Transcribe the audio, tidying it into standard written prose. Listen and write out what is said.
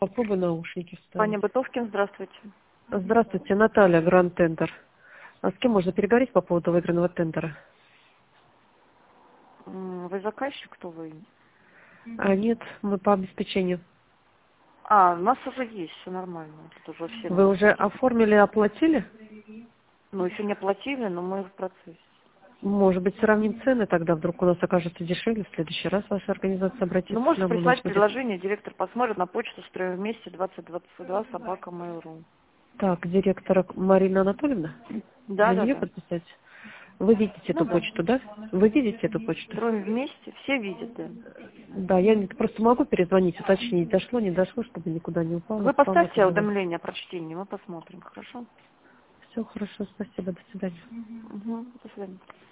Попробуй наушники Паня вставить. Бытовкин, здравствуйте. Здравствуйте, Наталья, Гранд Тендер. А с кем можно переговорить по поводу выигранного тендера? Вы заказчик, кто вы? А нет, мы по обеспечению. А, у нас уже есть, все нормально. Тут уже все Вы нас уже оформили, оплатили? Ну, еще не оплатили, но мы в процессе. Может быть, сравним цены, тогда вдруг у нас окажется дешевле. В следующий раз ваша организация Ну, обратится к можете нам. У нас прислать будет... предложение, директор посмотрит на почту «Строим вместе» 2022 @mail.ru. Так, директора Марина Анатольевна? Да, На да, нее да. подписать? Вы видите Ну эту да. почту, да? Вы видите эту почту? «Строим вместе», все видят, да. Да, я просто могу перезвонить, уточнить, дошло, не дошло, чтобы никуда не упало, Вы спам и поставьте так далее. уведомление о прочтении, мы посмотрим, хорошо? Все хорошо, спасибо, до свидания. Угу, до свидания.